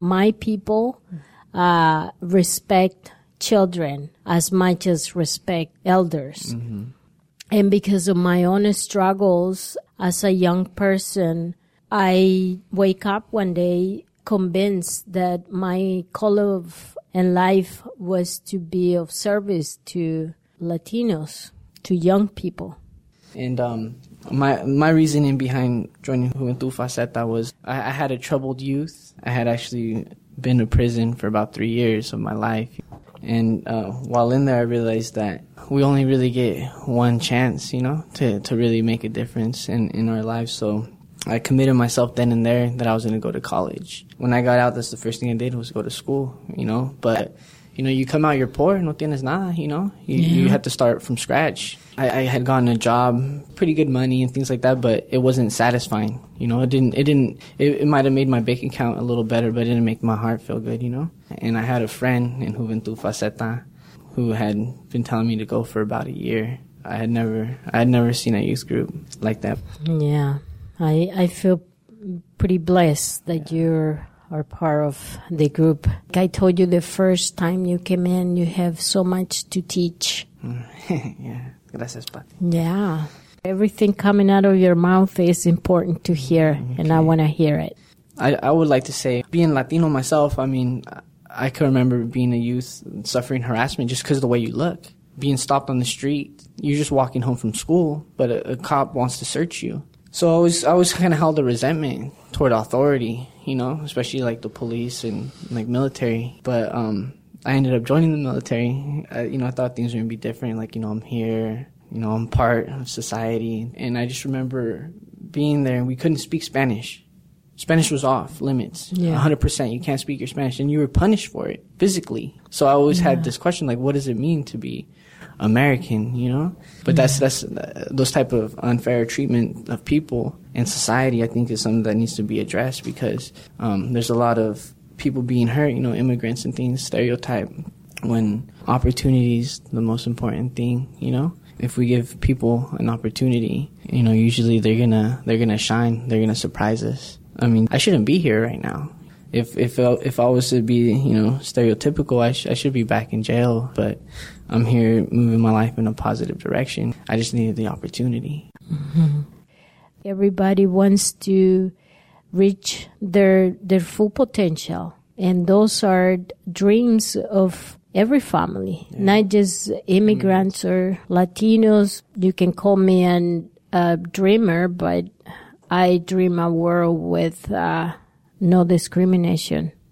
my people respect children as much as respect elders. Mm-hmm. And because of my own struggles as a young person, I wake up one day convinced that my call in life was to be of service to Latinos, to young people. And my reasoning behind joining Juventud Faceta was I had a troubled youth. I had actually been to prison for about 3 years of my life. And while in there, I realized that we only really get one chance, to really make a difference in our lives. So I committed myself then and there that I was going to go to college. When I got out, that's the first thing I did was go to school, But, you come out, you're poor, no tienes nada, You had to start from scratch. I had gotten a job, pretty good money and things like that, but it wasn't satisfying. It might have made my bank account a little better, but it didn't make my heart feel good, And I had a friend in Juventud Faceta who had been telling me to go for about a year. I had never seen a youth group like that. Yeah. I feel pretty blessed that you are part of the group. Like I told you the first time you came in, you have so much to teach. Yeah. Gracias, Pati. Yeah. Everything coming out of your mouth is important to hear, and I want to hear it. I would like to say, being Latino myself, I can remember being a youth suffering harassment just because of the way you look. Being stopped on the street, you're just walking home from school, but a cop wants to search you. So I was kind of held a resentment toward authority, especially like the police and like military. But I ended up joining the military. I thought things were going to be different. Like, I'm here, I'm part of society. And I just remember being there and we couldn't speak Spanish. Spanish was off limits. Yeah. 100%. You can't speak your Spanish and you were punished for it physically. So I always had this question, like, what does it mean to be American, But that's those type of unfair treatment of people in society, I think, is something that needs to be addressed because there's a lot of people being hurt, immigrants and things, stereotype, when opportunity is the most important thing, If we give people an opportunity, usually they're gonna shine, they're gonna surprise us. I shouldn't be here right now. If I was to be, stereotypical, I should be back in jail. But I'm here moving my life in a positive direction. I just needed the opportunity. Mm-hmm. Everybody wants to reach their full potential. And those are dreams of every family, not just immigrants or Latinos. You can call me a dreamer, but I dream a world with no discrimination.